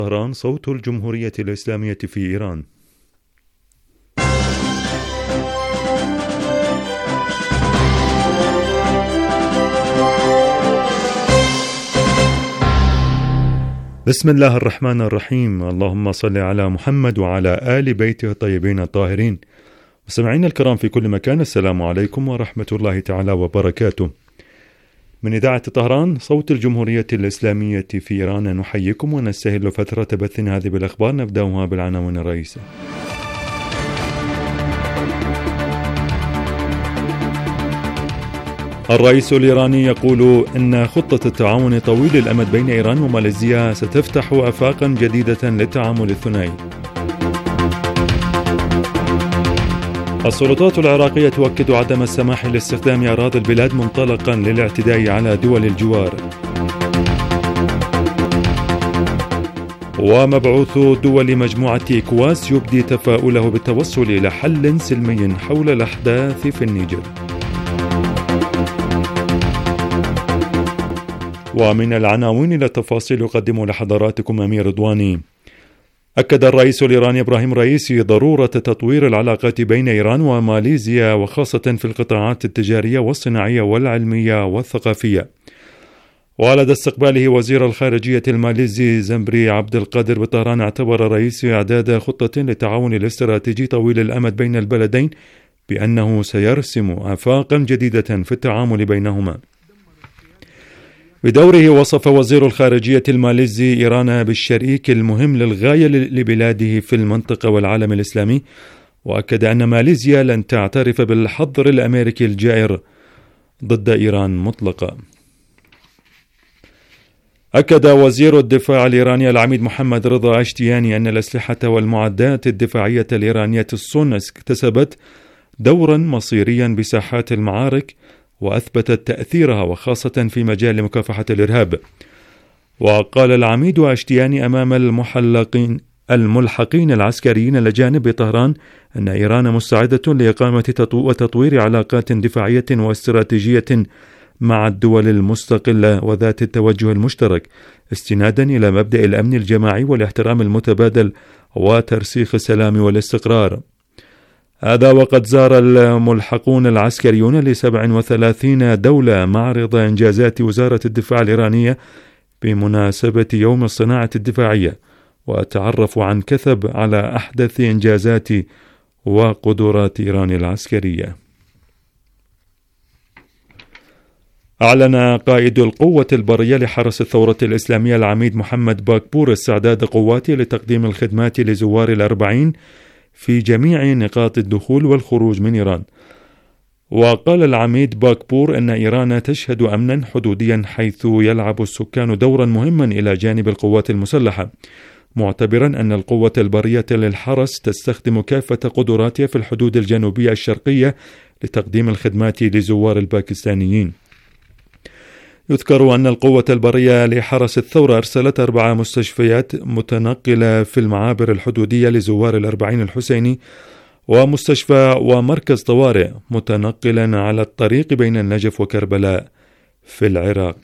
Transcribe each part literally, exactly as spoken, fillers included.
طهران صوت الجمهورية الإسلامية في إيران. بسم الله الرحمن الرحيم. اللهم صل على محمد وعلى آل بيته الطيبين الطاهرين. مستمعينا الكرام في كل مكان، السلام عليكم ورحمة الله تعالى وبركاته. من إذاعة طهران صوت الجمهورية الإسلامية في إيران نحييكم ونستهل فترة بثنا هذه بالأخبار، نبدأها بالعناوين الرئيسة. الرئيس الإيراني يقول إن خطة التعاون طويل الأمد بين إيران وماليزيا ستفتح آفاقا جديدة للتعامل الثنائي. السلطات العراقية تؤكد عدم السماح لاستخدام أراضي البلاد منطلقا للاعتداء على دول الجوار. ومبعوث دول مجموعة إيكواس يبدي تفاؤله بالتوصل إلى حل سلمي حول الأحداث في النيجر. ومن العناوين إلى التفاصيل يقدم لحضراتكم أمير رضواني. أكد الرئيس الإيراني إبراهيم رئيسي ضرورة تطوير العلاقات بين إيران وماليزيا، وخاصة في القطاعات التجارية والصناعية والعلمية والثقافية. ولدى استقباله وزير الخارجية الماليزي زمبري عبد القادر بطهران، اعتبر الرئيس إعداد خطة للتعاون الاستراتيجي طويل الأمد بين البلدين بأنه سيرسم آفاقا جديدة في التعامل بينهما. بدوره وصف وزير الخارجية الماليزي إيران بالشريك المهم للغاية لبلاده في المنطقة والعالم الإسلامي، وأكد أن ماليزيا لن تعترف بالحظر الأمريكي الجائر ضد إيران مطلقا. أكد وزير الدفاع الإيراني العميد محمد رضا أشتياني أن الأسلحة والمعدات الدفاعية الإيرانية الصنع اكتسبت دورا مصيريا بساحات المعارك وأثبتت تأثيرها، وخاصة في مجال مكافحة الإرهاب. وقال العميد أشتياني أمام المحلقين الملحقين العسكريين الأجانب بطهران أن إيران مستعدة لإقامة وتطوير علاقات دفاعية واستراتيجية مع الدول المستقلة وذات التوجه المشترك، استنادا إلى مبدأ الأمن الجماعي والاحترام المتبادل وترسيخ السلام والاستقرار. هذا وقد زار الملحقون العسكريون لسبع وثلاثين دولة معرض إنجازات وزارة الدفاع الإيرانية بمناسبة يوم الصناعة الدفاعية، وتعرفوا عن كثب على أحدث إنجازات وقدرات إيران العسكرية. أعلن قائد القوة البرية لحرس الثورة الإسلامية العميد محمد باكبور استعداد قواته لتقديم الخدمات لزوار الأربعين في جميع نقاط الدخول والخروج من إيران. وقال العميد باكبور أن إيران تشهد أمنا حدوديا حيث يلعب السكان دورا مهما إلى جانب القوات المسلحة، معتبرا أن القوة البرية للحرس تستخدم كافة قدراتها في الحدود الجنوبية الشرقية لتقديم الخدمات لزوار الباكستانيين. يذكر أن القوة البرية لحرس الثورة أرسلت أربع مستشفيات متنقلة في المعابر الحدودية لزوار الأربعين الحسيني، ومستشفى ومركز طوارئ متنقلا على الطريق بين النجف وكربلاء في العراق.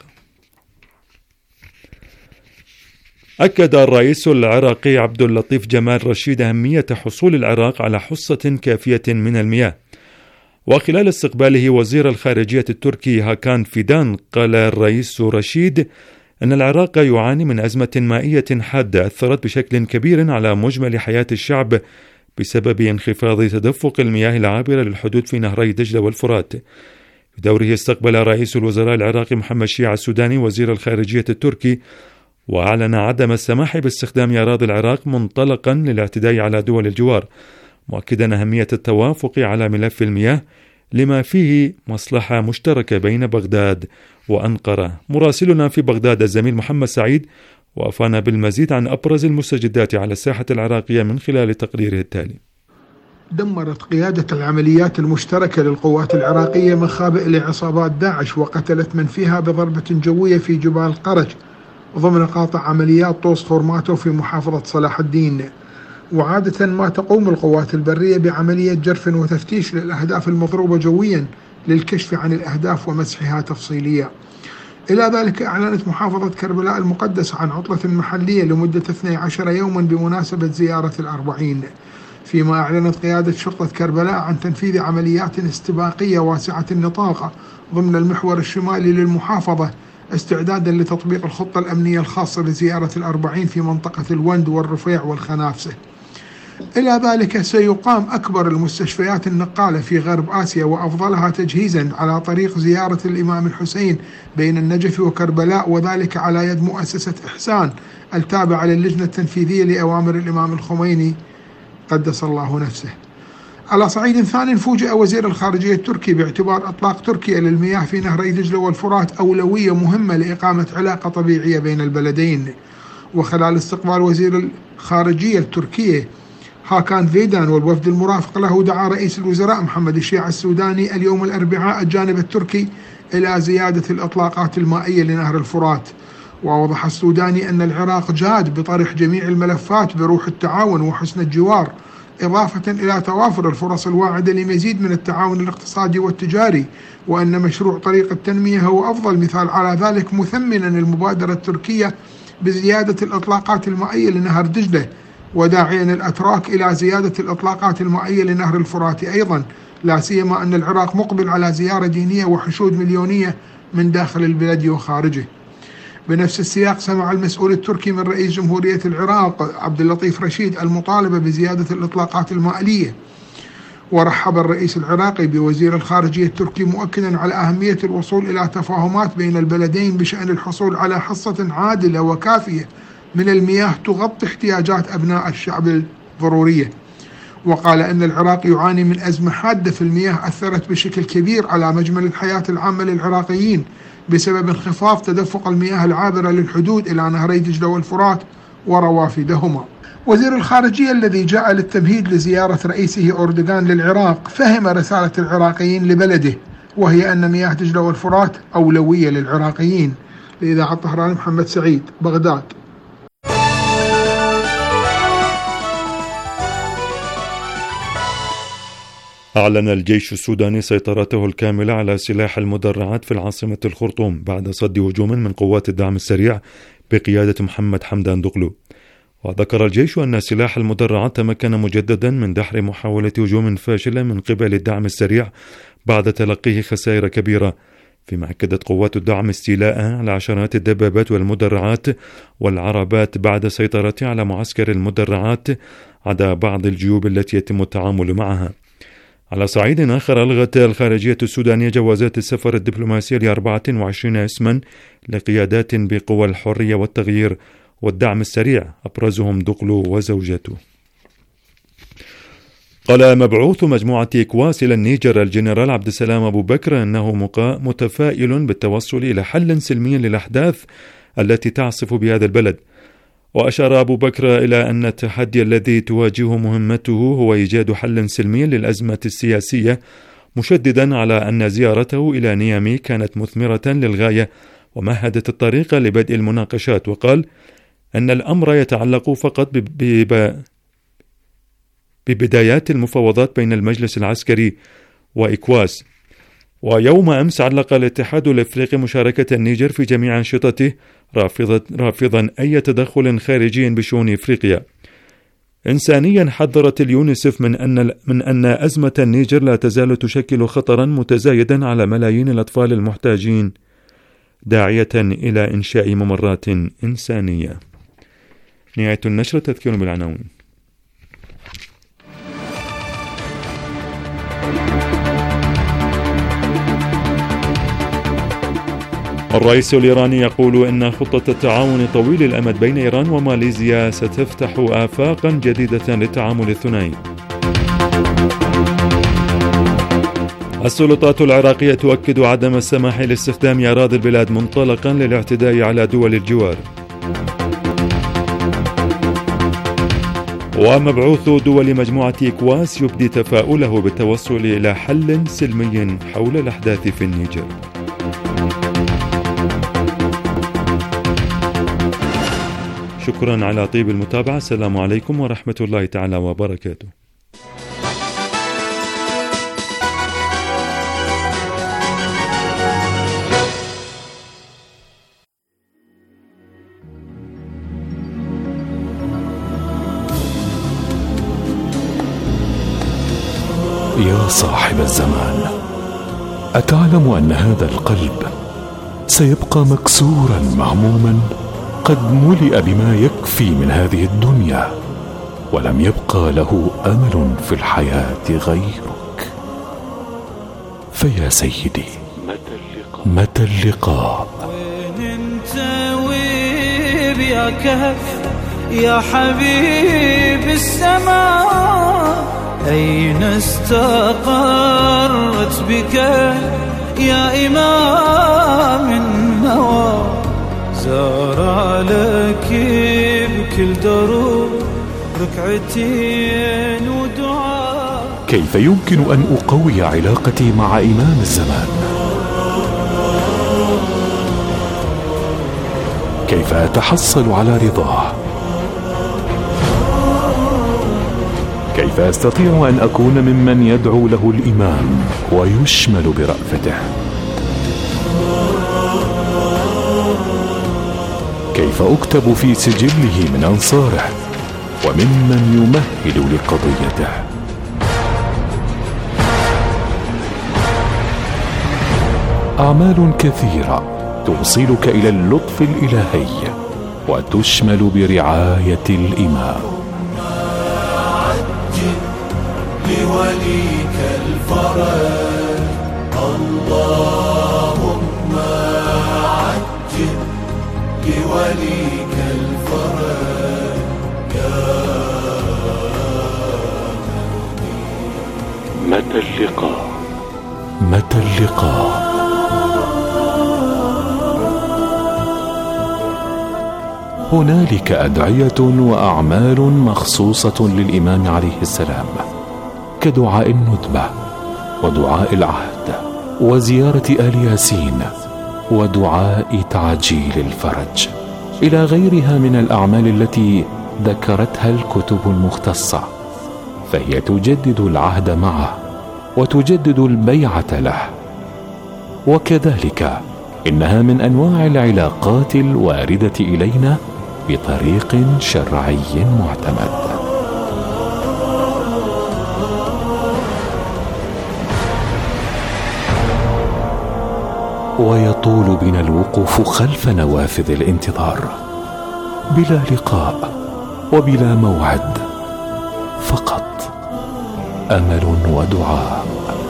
أكد الرئيس العراقي عبد اللطيف جمال رشيد أهمية حصول العراق على حصة كافية من المياه. وخلال استقباله وزير الخارجية التركي هاكان فيدان، قال الرئيس رشيد أن العراق يعاني من أزمة مائية حادة أثرت بشكل كبير على مجمل حياة الشعب بسبب انخفاض تدفق المياه العابرة للحدود في نهري دجلة والفرات. في دوره استقبل رئيس الوزراء العراقي محمد شيع السوداني وزير الخارجية التركي، وأعلن عدم السماح باستخدام أراضي العراق منطلقا للاعتداء على دول الجوار، مؤكدا أهمية التوافق على ملف المياه لما فيه مصلحة مشتركة بين بغداد وأنقرة. مراسلنا في بغداد الزميل محمد سعيد وافانا بالمزيد عن أبرز المستجدات على الساحة العراقية من خلال تقريره التالي. دمرت قيادة العمليات المشتركة للقوات العراقية مخابئ لعصابات داعش، وقتلت من فيها بضربة جوية في جبال قرج ضمن قاطع عمليات طوس خورماتو في محافظة صلاح الدين. وعادة ما تقوم القوات البرية بعملية جرف وتفتيش للأهداف المضروبة جويا للكشف عن الأهداف ومسحها تفصيليا. إلى ذلك أعلنت محافظة كربلاء المقدسة عن عطلة محلية لمدة اثني عشر يوما بمناسبة زيارة الأربعين، فيما أعلنت قيادة شرطة كربلاء عن تنفيذ عمليات استباقية واسعة النطاق ضمن المحور الشمالي للمحافظة استعدادا لتطبيق الخطة الأمنية الخاصة لزيارة الأربعين في منطقة الوند والرفيع والخنافسة. إلى ذلك سيقام أكبر المستشفيات النقالة في غرب آسيا وأفضلها تجهيزا على طريق زيارة الإمام الحسين بين النجف وكربلاء، وذلك على يد مؤسسة إحسان التابعة للجنة التنفيذية لأوامر الإمام الخميني قدس الله نفسه. على صعيد ثاني، فوجئ وزير الخارجية التركي باعتبار إطلاق تركيا للمياه في نهري دجلة والفرات أولوية مهمة لإقامة علاقة طبيعية بين البلدين. وخلال استقبال وزير الخارجية التركية هاكان فيدان والوفد المرافق له، دعا رئيس الوزراء محمد الشيع السوداني اليوم الأربعاء الجانب التركي إلى زيادة الإطلاقات المائية لنهر الفرات. ووضح السوداني أن العراق جاد بطرح جميع الملفات بروح التعاون وحسن الجوار، إضافة إلى توافر الفرص الواعدة لمزيد من التعاون الاقتصادي والتجاري، وأن مشروع طريق التنمية هو أفضل مثال على ذلك، مثمنا المبادرة التركية بزيادة الإطلاقات المائية لنهر دجلة، وداعيا الأتراك إلى زيادة الإطلاقات المائية لنهر الفرات أيضا، لا سيما أن العراق مقبل على زيارة دينية وحشود مليونية من داخل البلاد وخارجه. بنفس السياق، سمع المسؤول التركي من رئيس جمهورية العراق عبد اللطيف رشيد المطالبة بزيادة الإطلاقات المائية، ورحب الرئيس العراقي بوزير الخارجية التركي مؤكدا على أهمية الوصول إلى تفاهمات بين البلدين بشأن الحصول على حصة عادلة وكافية من المياه تغطي احتياجات أبناء الشعب الضرورية. وقال أن العراق يعاني من أزمة حادة في المياه أثرت بشكل كبير على مجمل الحياة العامة للعراقيين بسبب انخفاض تدفق المياه العابرة للحدود إلى نهري دجلة والفرات وروافدهما. وزير الخارجية الذي جاء للتمهيد لزيارة رئيسه أردوغان للعراق فهم رسالة العراقيين لبلده، وهي أن مياه دجلة والفرات أولوية للعراقيين. لإذاعة طهران، محمد سعيد، بغداد. أعلن الجيش السوداني سيطرته الكاملة على سلاح المدرعات في العاصمة الخرطوم بعد صد هجوم من قوات الدعم السريع بقيادة محمد حمدان دقلو. وذكر الجيش أن سلاح المدرعات تمكن مجددا من دحر محاولة هجوم فاشلة من قبل الدعم السريع بعد تلقيه خسائر كبيرة، فيما أكدت قوات الدعم استيلاءها على عشرات الدبابات والمدرعات والعربات بعد سيطرتها على معسكر المدرعات عدا بعض الجيوب التي يتم التعامل معها. على صعيد آخر، ألغت الخارجية السودانية جوازات السفر الدبلوماسية لأربعة وعشرين اسما لقيادات بقوى الحرية والتغيير والدعم السريع، أبرزهم دقلو وزوجته. قال مبعوث مجموعة إكواس إلى النيجر الجنرال عبد السلام أبو بكر أنه متفائل بالتوصل إلى حل سلمي للأحداث التي تعصف بهذا البلد. وأشار أبو بكر إلى أن التحدي الذي تواجهه مهمته هو إيجاد حل سلمي للأزمة السياسية، مشددا على أن زيارته إلى نيامي كانت مثمرة للغاية ومهدت الطريق لبدء المناقشات. وقال أن الأمر يتعلق فقط ببدايات المفاوضات بين المجلس العسكري وإكواس. ويوم أمس علق الاتحاد الأفريقي مشاركة النيجر في جميع أنشطته، رافضا أي تدخل خارجي بشؤون إفريقيا. إنسانيا، حذرت اليونيسف من أن من أن أزمة النيجر لا تزال تشكل خطرا متزايدا على ملايين الأطفال المحتاجين، داعية إلى إنشاء ممرات إنسانية. نهاية النشرة. تذكير بالعناوين. الرئيس الإيراني يقول إن خطة التعاون طويل الأمد بين إيران وماليزيا ستفتح آفاقا جديدة للتعامل الثنائي. السلطات العراقية تؤكد عدم السماح لاستخدام أراضي البلاد منطلقا للاعتداء على دول الجوار. ومبعوث دول مجموعة إكواس يبدي تفاؤله بالتوصل إلى حل سلمي حول الأحداث في النيجر. شكرا على طيب المتابعة. السلام عليكم ورحمة الله تعالى وبركاته. يا صاحب الزمان، أتعلم أن هذا القلب سيبقى مكسورا مهموما، قد ملئ بما يكفي من هذه الدنيا، ولم يبقى له أمل في الحياة غيرك. فيا سيدي، متى اللقاء؟ وين انت ويا كهف يا حبيب السماء؟ أين استقرت بك يا إمام النوى؟ زار لك بكل دروب ركعتين ودعاء. كيف يمكن أن أقوي علاقتي مع إمام الزمان؟ كيف أتحصل على رضاه؟ كيف أستطيع أن أكون ممن يدعو له الإمام ويشمل برأفته؟ كيف أكتب في سجله من أنصاره وممن يمهد لقضيته؟ أعمال كثيرة توصلك إلى اللطف الإلهي وتشمل برعاية الإمام. لوليك الفرج اللهم عجل لوليك الفرج يا متى اللقاء؟ متى اللقاء؟ هنالك أدعية وأعمال مخصوصة للإمام عليه السلام، كدعاء الندبة ودعاء العهد وزيارة آل ياسين ودعاء تعجيل الفرج، إلى غيرها من الأعمال التي ذكرتها الكتب المختصة، فهي تجدد العهد معه وتجدد البيعة له. وكذلك إنها من أنواع العلاقات الواردة إلينا بطريق شرعي معتمد. ويطول بنا الوقوف خلف نوافذ الانتظار بلا لقاء وبلا موعد، فقط أمل ودعاء.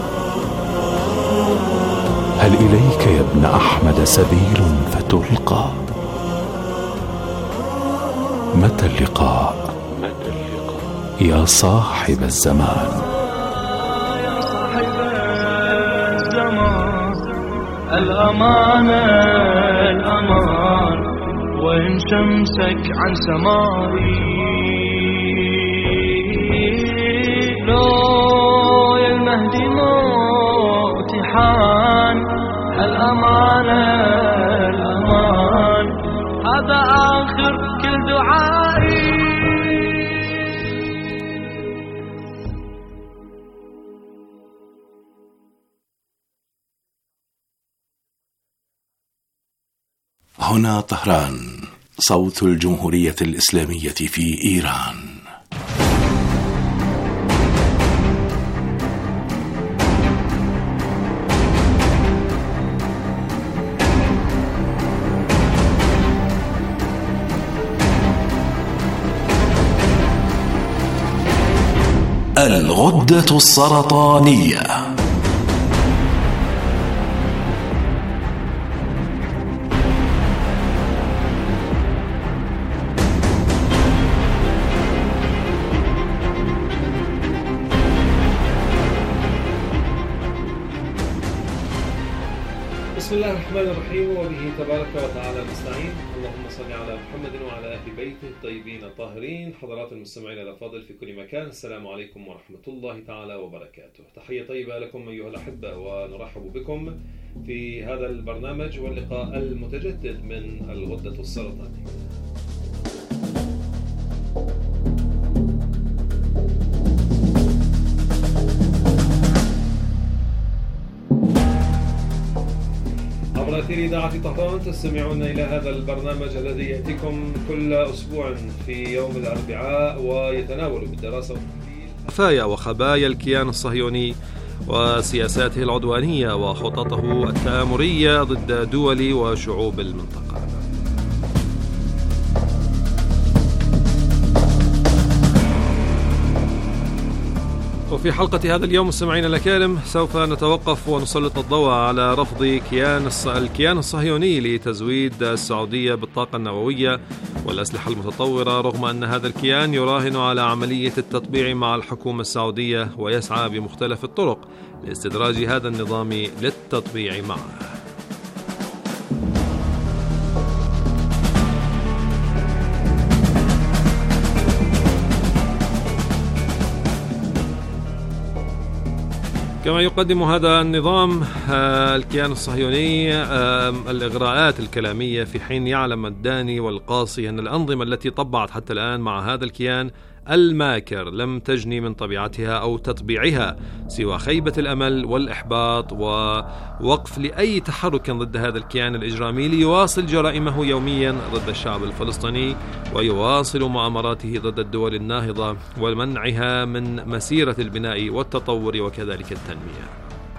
هل إليك يا ابن أحمد سبيل فتلقى؟ متى اللقاء؟ يا صاحب الزمان. يا صاحب الزمان، الأمان الأمان، وإن شمسك عن سمائي لو يا المهدي موتي حان. الأمان الأمان، هذا آخر كل دعائي. هنا طهران، صوت الجمهورية الإسلامية في إيران. الغدة السرطانية. بسم الله الرحمن الرحيم، وبه تبارك وتعالى نستعين. اللهم صل على محمد وعلى أهل بيته الطيبين الطاهرين. حضرات المستمعين الأفاضل في كل مكان، السلام عليكم ورحمة الله تعالى وبركاته. تحية طيبة لكم أيها الأحبة، ونرحب بكم في هذا البرنامج واللقاء المتجدد من الغدة السرطانية. عبر أثير إذاعة طهران تستمعون إلى هذا البرنامج الذي يأتيكم كل أسبوع في يوم الأربعاء، ويتناول بالدراسة والتحليل خفايا وخبايا الكيان الصهيوني وسياساته العدوانية وخططه التآمرية ضد دول وشعوب المنطقة. وفي حلقة هذا اليوم مستمعينا الأكارم سوف نتوقف ونسلط الضوء على رفض كيان الكيان الصهيوني لتزويد السعودية بالطاقة النووية والأسلحة المتطورة، رغم أن هذا الكيان يراهن على عملية التطبيع مع الحكومة السعودية ويسعى بمختلف الطرق لاستدراج هذا النظام للتطبيع معه. كما يقدم هذا النظام الكيان الصهيوني الإغراءات الكلامية، في حين يعلم الداني والقاصي أن الأنظمة التي طبعت حتى الآن مع هذا الكيان الماكر لم تجني من طبيعتها أو تطبيعها سوى خيبة الأمل والإحباط ووقف لأي تحرك ضد هذا الكيان الإجرامي ليواصل جرائمه يوميا ضد الشعب الفلسطيني ويواصل مؤامراته ضد الدول الناهضة ومنعها من مسيرة البناء والتطور وكذلك التنمية.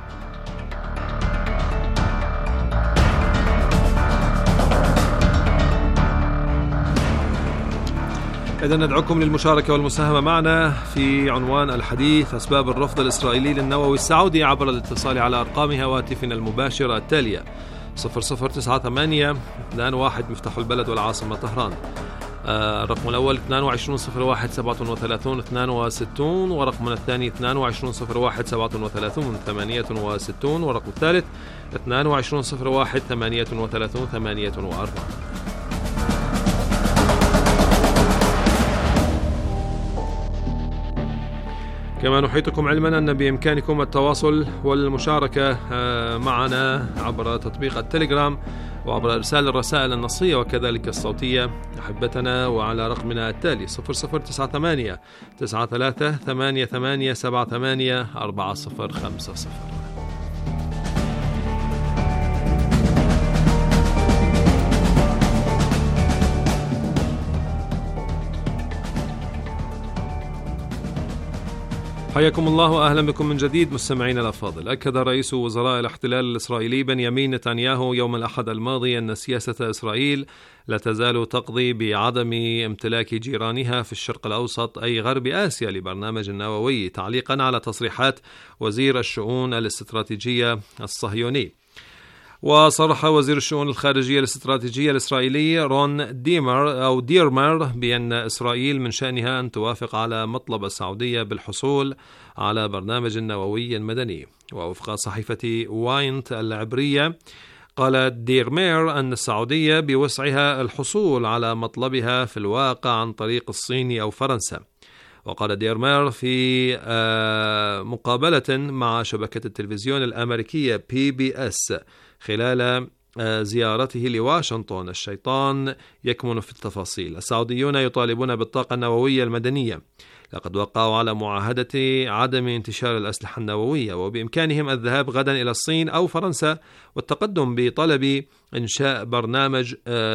إذا ندعوكم للمشاركة والمساهمة معنا في عنوان الحديث أسباب الرفض الإسرائيلي للنووي السعودي عبر الاتصال على أرقام هواتفنا المباشرة التالية: صفر صفر تسعة ثمانية اثنان واحد مفتاح البلد والعاصمة طهران، الرقم الأول اثنان وعشرين صفر واحد سبعة وثلاثين اثنان وستين، ورقمنا الثاني اثنان وعشرين صفر واحد سبعة وثلاثين ثمانية وستين، ورقم الثالث اثنان وعشرين صفر واحد ثمانية وثلاثين ثمانية وأربعين. كما نحيطكم علما أن بإمكانكم التواصل والمشاركة معنا عبر تطبيق التليجرام وعبر إرسال الرسائل النصية وكذلك الصوتية أحبتنا، وعلى رقمنا التالي صفر صفر تسعة ثمانية تسعة ثلاثة ثمانية ثمانية سبعة ثمانية أربعة صفر خمسة صفر. حياكم الله وأهلا بكم من جديد مستمعين الأفاضل. أكد رئيس وزراء الاحتلال الإسرائيلي بنيامين نتنياهو يوم الأحد الماضي أن سياسة إسرائيل لا تزال تقضي بعدم امتلاك جيرانها في الشرق الأوسط أي غرب آسيا لبرنامج نووي، تعليقا على تصريحات وزير الشؤون الاستراتيجية الصهيوني. وصرح وزير الشؤون الخارجية الاستراتيجية الإسرائيلي رون ديمر أو ديرمر بأن إسرائيل من شأنها أن توافق على مطلب السعودية بالحصول على برنامج نووي مدني. ووفق صحيفة واينت العبرية قال ديرمر أن السعودية بوسعها الحصول على مطلبها في الواقع عن طريق الصين أو فرنسا. وقال ديرمر في مقابلة مع شبكة التلفزيون الأمريكية بي بي إس خلال زيارته لواشنطن: الشيطان يكمن في التفاصيل. السعوديون يطالبون بالطاقة النووية المدنية، لقد وقعوا على معاهدة عدم انتشار الأسلحة النووية، وبإمكانهم الذهاب غدا إلى الصين أو فرنسا والتقدم بطلب إنشاء برنامج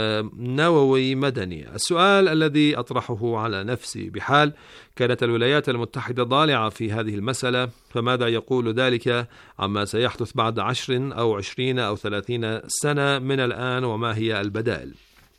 نووي مدني. السؤال الذي أطرحه على نفسي: بحال كانت الولايات المتحدة ضالعة في هذه المسألة، فماذا يقول ذلك عما سيحدث بعد عشر أو عشرين أو ثلاثين سنة من الآن، وما هي البدائل؟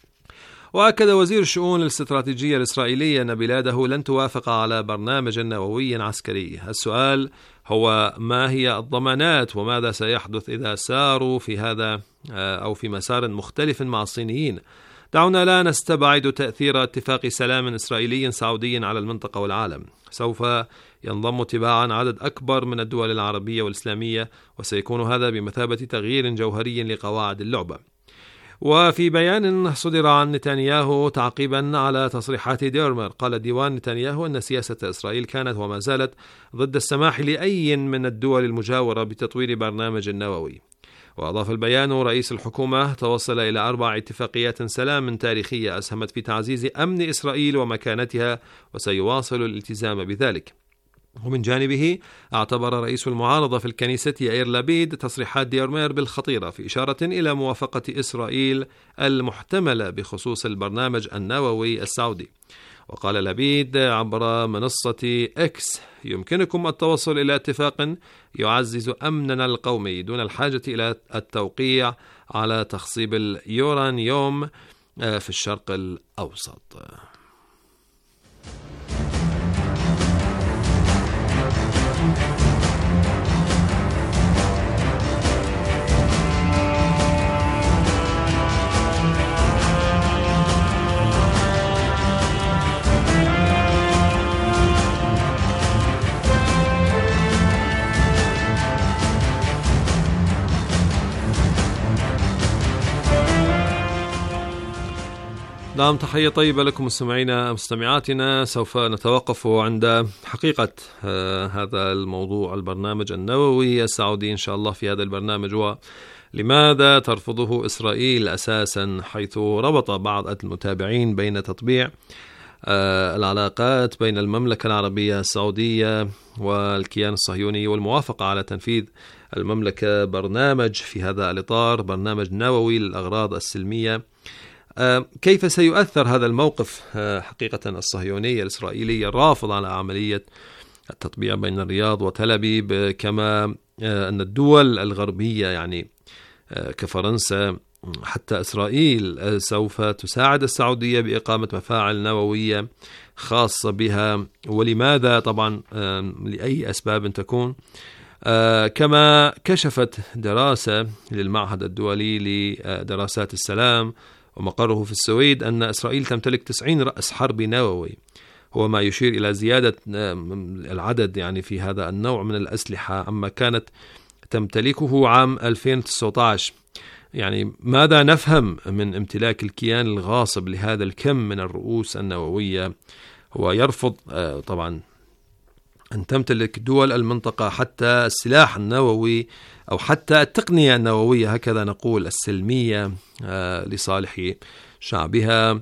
وأكد وزير الشؤون الاستراتيجية الإسرائيلية أن بلاده لن توافق على برنامج نووي عسكري. السؤال هو: ما هي الضمانات وماذا سيحدث إذا ساروا في هذا أو في مسار مختلف مع الصينيين؟ دعونا لا نستبعد تأثير اتفاق سلام إسرائيلي سعودي على المنطقة والعالم. سوف ينضم تباعا عدد أكبر من الدول العربية والإسلامية، وسيكون هذا بمثابة تغيير جوهري لقواعد اللعبة. وفي بيان صدر عن نتنياهو تعقيبا على تصريحات ديرمر، قال ديوان نتنياهو أن سياسة إسرائيل كانت وما زالت ضد السماح لأي من الدول المجاورة بتطوير برنامج نووي. وأضاف البيان: رئيس الحكومة توصل إلى أربع اتفاقيات سلام تاريخية أسهمت في تعزيز أمن إسرائيل ومكانتها، وسيواصل الالتزام بذلك. ومن جانبه اعتبر رئيس المعارضة في الكنيسة يائير لابيد تصريحات ديرمر بالخطيرة، في إشارة إلى موافقة إسرائيل المحتملة بخصوص البرنامج النووي السعودي. وقال لبيد عبر منصة إكس: يمكنكم التوصل إلى اتفاق يعزز أمننا القومي دون الحاجة إلى التوقيع على تخصيب اليورانيوم في الشرق الأوسط. نعم، تحية طيبة لكم مستمعينا مستمعاتنا. سوف نتوقف عند حقيقة آه هذا الموضوع، البرنامج النووي السعودي إن شاء الله في هذا البرنامج، ولماذا ترفضه إسرائيل أساسا، حيث ربط بعض المتابعين بين تطبيع آه العلاقات بين المملكة العربية السعودية والكيان الصهيوني والموافقة على تنفيذ المملكة برنامج في هذا الإطار، برنامج نووي للأغراض السلمية. كيف سيؤثر هذا الموقف حقيقة الصهيوني الإسرائيلي الرافض على عملية التطبيع بين الرياض وتل أبيب، كما أن الدول الغربية يعني كفرنسا حتى إسرائيل سوف تساعد السعودية بإقامة مفاعل نووية خاصة بها، ولماذا طبعا لأي أسباب تكون. كما كشفت دراسة للمعهد الدولي لدراسات السلام ومقره في السويد أن إسرائيل تمتلك تسعين رأس حربي نووي، هو ما يشير إلى زيادة العدد يعني في هذا النوع من الأسلحة عما كانت تمتلكه عام ألفين وتسعة عشر. يعني ماذا نفهم من امتلاك الكيان الغاصب لهذا الكم من الرؤوس النووية؟ هو يرفض طبعا أن تمتلك دول المنطقة حتى السلاح النووي أو حتى التقنية النووية، هكذا نقول، السلمية لصالح شعبها.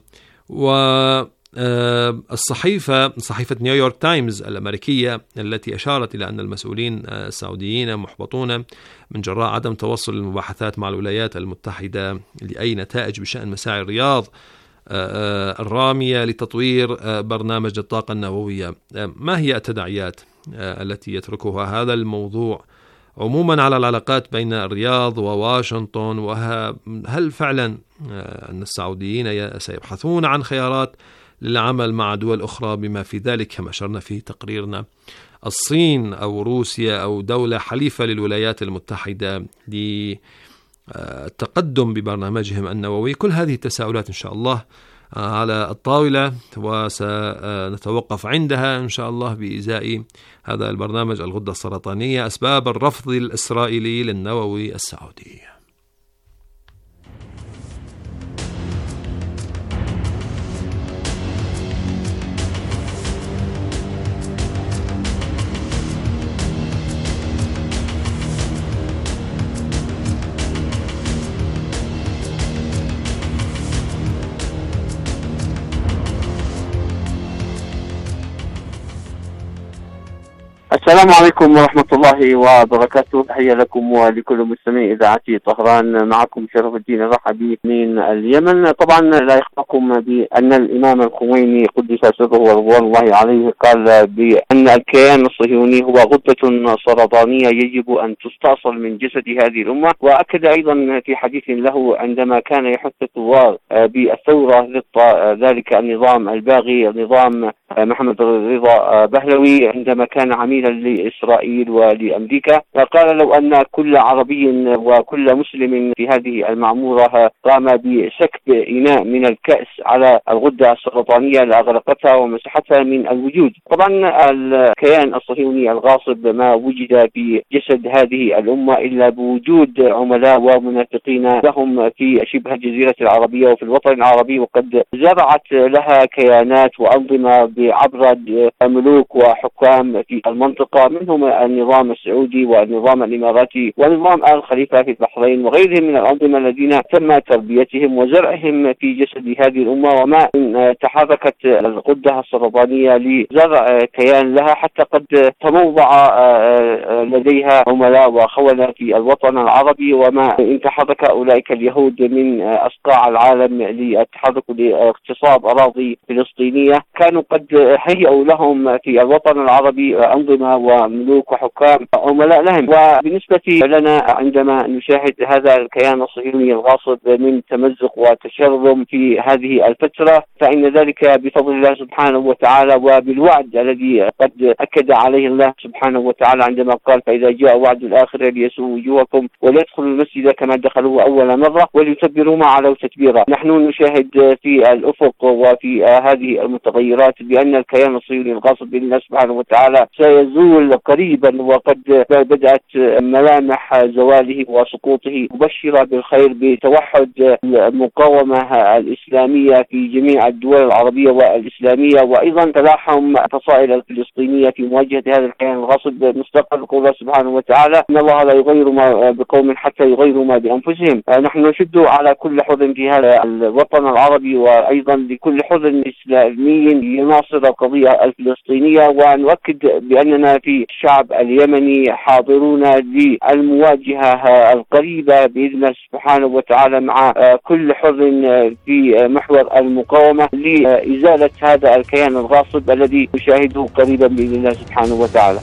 والصحيفة صحيفة نيويورك تايمز الأمريكية التي أشارت إلى أن المسؤولين السعوديين محبطون من جراء عدم توصل المباحثات مع الولايات المتحدة لأي نتائج بشأن مساعي الرياض الرامية لتطوير برنامج الطاقة النووية. ما هي التداعيات التي يتركها هذا الموضوع عموما على العلاقات بين الرياض وواشنطن؟ وهل فعلا أن السعوديين سيبحثون عن خيارات للعمل مع دول أخرى بما في ذلك كما أشرنا في تقريرنا الصين أو روسيا أو دولة حليفة للولايات المتحدة للتقدم ببرنامجهم النووي؟ كل هذه التساؤلات إن شاء الله على الطاولة، وسنتوقف عندها إن شاء الله بإزاء هذا البرنامج الغدة السرطانية، أسباب الرفض الإسرائيلي للنووي السعودي. السلام عليكم ورحمة الله وبركاته. تحية لكم ولكل مستمعي إذاعة طهران. معكم شرف الدين الرحبي من اليمن. طبعا لا يخفاكم بأن الإمام الخميني قدس سره ورضوان الله عليه قال بأن الكيان الصهيوني هو غدة سرطانية يجب أن تستأصل من جسد هذه الأمة. وأكد أيضا في حديث له عندما كان يحث الثوار بالثورة ضد ذلك النظام الباغي، نظام محمد رضا بهلوي، عندما كان عميلا لإسرائيل ولأمريكا، قال لو أن كل عربي وكل مسلم في هذه المعمورة قام بسكب إناء من الكأس على الغدة السرطانية لأغرقتها ومسحتها من الوجود. طبعا الكيان الصهيوني الغاصب ما وجد في جسد هذه الأمة إلا بوجود عملاء ومنافقين لهم في شبه الجزيرة العربية وفي الوطن العربي، وقد زرعت لها كيانات وأنظمة عبر ملوك وحكام في المنطقة المنطقة، منهم النظام السعودي والنظام الإماراتي ونظام آل خليفة في البحرين وغيرهم من الأنظمة الذين تم تربيتهم وزرعهم في جسد هذه الأمة، وما إن تحركت الغدة السرطانية لزرع كيان لها حتى قد تموضع لديها عملاء وخونة في الوطن العربي، وما إن تحرك أولئك اليهود من أصقاع العالم للتحرك لاغتصاب أراضي فلسطينية كانوا قد هيئوا لهم في الوطن العربي أنظمة وملوك وحكام عملاء لهم. وبالنسبة لنا عندما نشاهد هذا الكيان الصهيوني الغاصب من تمزق وتشرذم في هذه الفترة، فإن ذلك بفضل الله سبحانه وتعالى وبالوعد الذي قد أكد عليه الله سبحانه وتعالى عندما قال: فإذا جاء وعد الآخرة ليسوء وجوهكم وليدخلوا المسجد كما دخلوه أول مرة وليتبروا ما علوا تتبيرا. نحن نشاهد في الأفق وفي هذه المتغيرات بأن الكيان الصهيوني الغاصب بإذن الله سبحانه وتعالى سيزول قريبا، وقد بدأت ملامح زواله وسقوطه مبشرة بالخير بتوحد المقاومة الإسلامية في جميع الدول العربية والإسلامية، وأيضا تلاحم فصائل الفلسطينية في مواجهة هذا الكيان الغاصب مستقر قول الله سبحانه وتعالى: إن الله لا يغير ما بقوم حتى يغيروا ما بأنفسهم. نحن نشد على كل حر في هذا الوطن العربي وأيضا لكل حر إسلامي يناصر القضية الفلسطينية، ونؤكد بأننا في الشعب اليمني حاضرون للمواجهة القريبة بإذن الله سبحانه وتعالى مع كل حر في محور المقاومة لإزالة هذا الكيان الغاصب الذي نشاهده قريبا بإذن الله سبحانه وتعالى.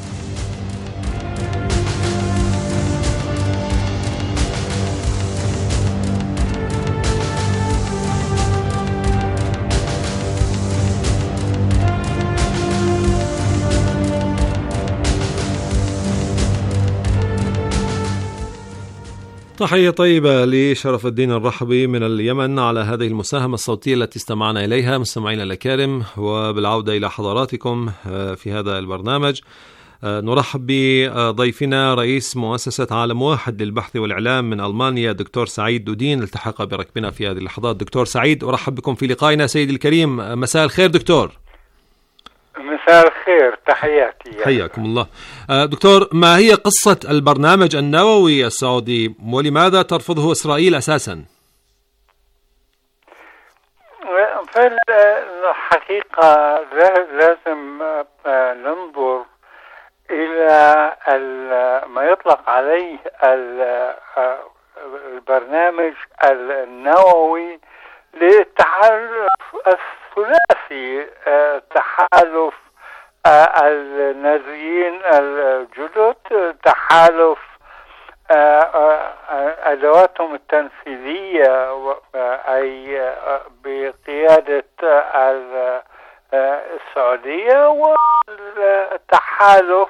تحية طيبة لشرف الدين الرحبي من اليمن على هذه المساهمة الصوتية التي استمعنا إليها. مستمعينا الأكارم، وبالعودة إلى حضراتكم في هذا البرنامج، نرحب بضيفنا رئيس مؤسسة عالم واحد للبحث والإعلام من ألمانيا دكتور سعيد دودين، التحق بركبنا في هذه اللحظات. دكتور سعيد، أرحب بكم في لقائنا. سيدي الكريم، مساء الخير دكتور. مساء الخير، تحياتي. حياكم الله. دكتور، ما هي قصة البرنامج النووي السعودي ولماذا ترفضه إسرائيل أساسا؟ في الحقيقة لازم ننظر إلى ما يطلق عليه البرنامج النووي للتحالف الثلاثي، تحالف النازيين الجدد، تحالف أدواتهم التنفيذية أي بقيادة السعودية، والتحالف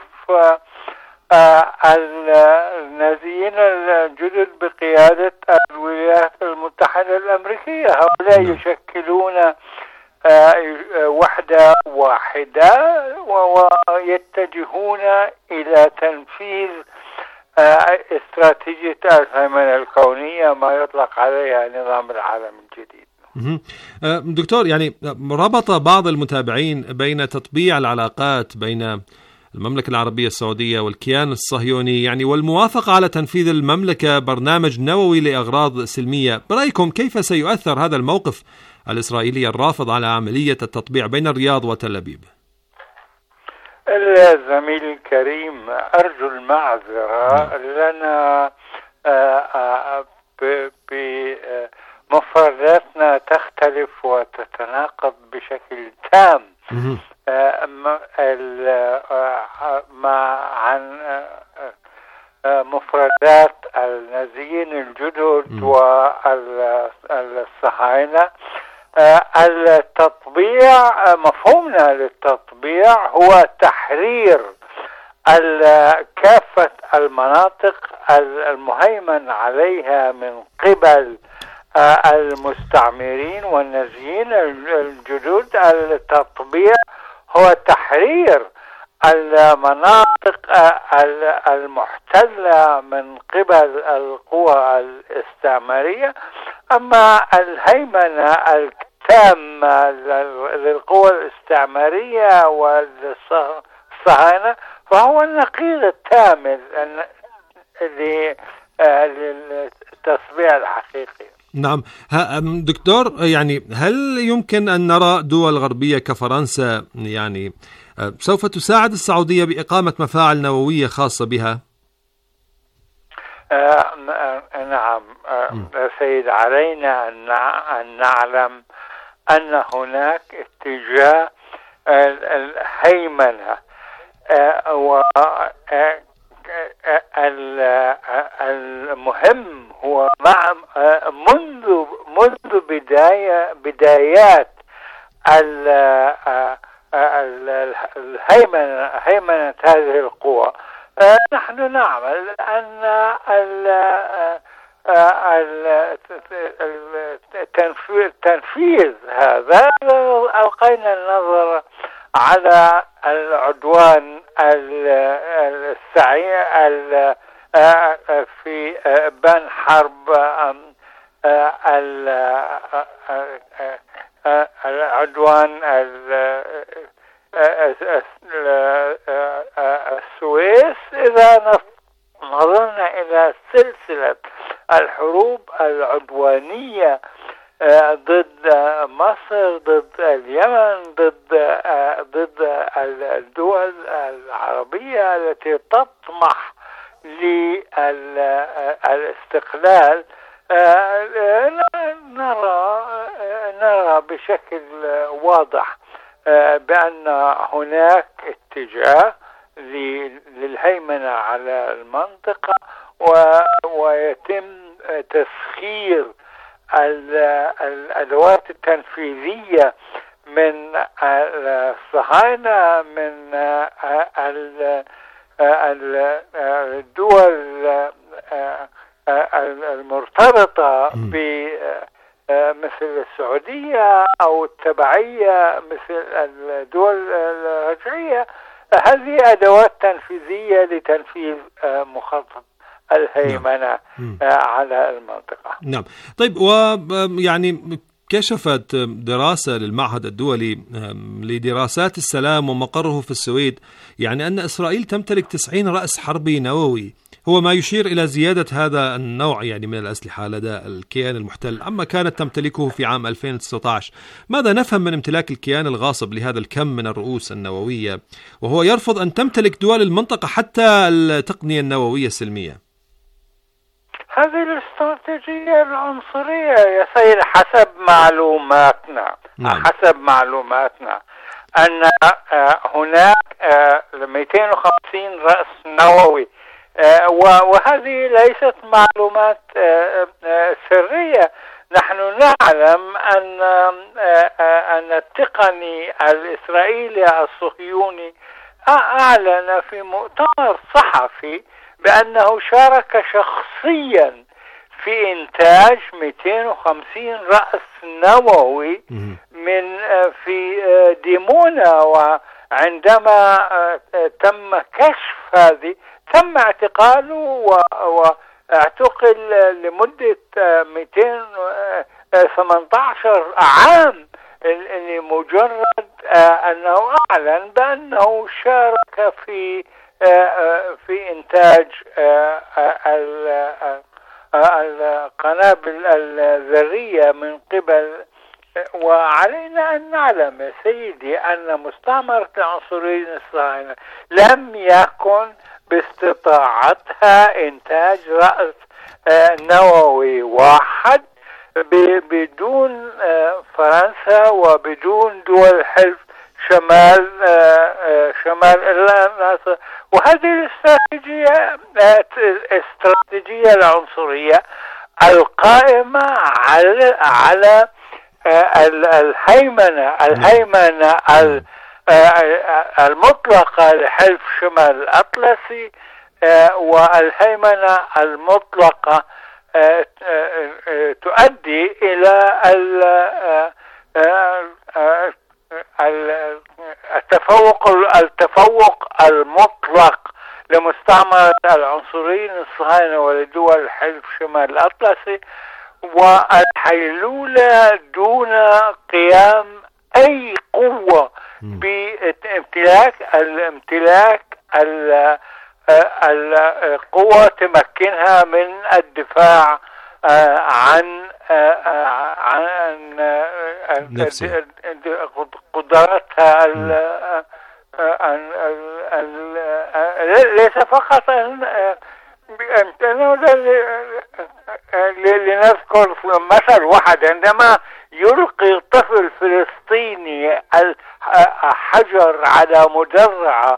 النازيين الجدد بقيادة الولايات المتحدة الأمريكية. هؤلاء يشكلون وحدة واحدة ويتجهون إلى تنفيذ استراتيجية الهيمنة الكونية، ما يطلق عليها نظام العالم الجديد. دكتور، يعني ربط بعض المتابعين بين تطبيع العلاقات بين المملكة العربية السعودية والكيان الصهيوني يعني والموافقة على تنفيذ المملكة برنامج نووي لأغراض سلمية. برأيكم كيف سيؤثر هذا الموقف الإسرائيلي الرافض على عملية التطبيع بين الرياض وتل أبيب؟ الزميل الكريم، أرجو المعذرة، لنا بمفرداتنا تختلف وتتناقض بشكل تام مع عن مفردات النازيين الجدد والصهاينة. التطبيع، مفهومنا للتطبيع هو تحرير كافة المناطق المهيمن عليها من قبل المستعمرين والنازيين الجدد. التطبيع هو تحرير المناطق المحتلة من قبل القوى الاستعمارية. أما الهيمنة التامة للقوى الاستعمارية والصهاينة فهو النقيض التام للتصبيع الحقيقي. نعم دكتور، يعني هل يمكن أن نرى دول غربية كفرنسا يعني سوف تساعد السعودية بإقامة مفاعل نووية خاصة بها؟ آه نعم آه سيد، علينا أن نعلم أن هناك اتجاه الهيمنة، والمهم هو مع منذ منذ بداية بدايات الهيمنة هيمنة هذه القوى، نحن نعمل أن التنفيذ هذا ألقينا النظر على العدوان السعي في بن حرب، العدوان السويس. إذا نظرنا إلى سلسلة الحروب العدوانية ضد مصر، ضد اليمن، ضد ضد الدول العربية التي تطمح للاستقلال، نرى نرى بشكل واضح بأن هناك اتجاه للهيمنة على المنطقة، ويتم تسخير الأدوات التنفيذية من الصهاينة، من الدول المرتبطة مثل السعودية أو التبعية مثل الدول الرجعية. هذه أدوات تنفيذية لتنفيذ مخطط الهيمنة نعم. على المنطقة. نعم. طيب، ويعني كشفت دراسة للمعهد الدولي لدراسات السلام ومقره في السويد يعني أن إسرائيل تمتلك تسعين رأس حربي نووي، هو ما يشير إلى زيادة هذا النوع يعني من الأسلحة لدى الكيان المحتل عما كانت تمتلكه في عام ألفين وتسعة عشر. ماذا نفهم من امتلاك الكيان الغاصب لهذا الكم من الرؤوس النووية وهو يرفض أن تمتلك دول المنطقة حتى التقنية النووية السلمية؟ هذه الاستراتيجية العنصرية يا سيد، حسب معلوماتنا نعم. حسب معلوماتنا أن هناك مئتين وخمسين رأس نووي، وهذه ليست معلومات سرية. نحن نعلم أن أن التقني الإسرائيلي الصهيوني أعلن في مؤتمر صحفي بأنه شارك شخصيا في إنتاج مئتين وخمسين رأس نووي من في ديمونة، وعندما تم كشف هذه تم اعتقاله واعتقل لمدة مئتين وثمانية عشر عام لمجرد أنه أعلن بأنه شارك في في إنتاج القنابل الذرية من قبل. وعلينا أن نعلم يا سيدي أن مستعمرة العنصريين الصهاينة لم يكن باستطاعتها إنتاج رأس نووي واحد بدون فرنسا وبدون دول حلف شمال شمال الناصر. وهذه الاستراتيجية الاستراتيجية العنصرية القائمة على على الهيمنة الهيمنة المطلقة لحلف شمال الأطلسي، والهيمنة المطلقة تؤدي إلى التفوق التفوق المطلق لمستعمرة العنصريين الصهاينة ولدول حلف شمال الأطلسي، والحيلولة دون قيام أي قوة بامتلاك الامتلاك القوة تمكنها من الدفاع عن عن قدراتها، ليس فقط لنذكر مثل واحد. عندما يلقي طفل فلسطيني حجر على مدرعة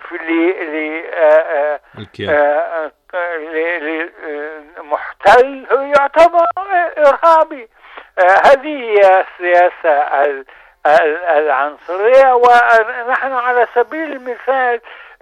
لمحتل يعتبر إرهابي. هذه هي السياسة العنصرية. ونحن على سبيل المثال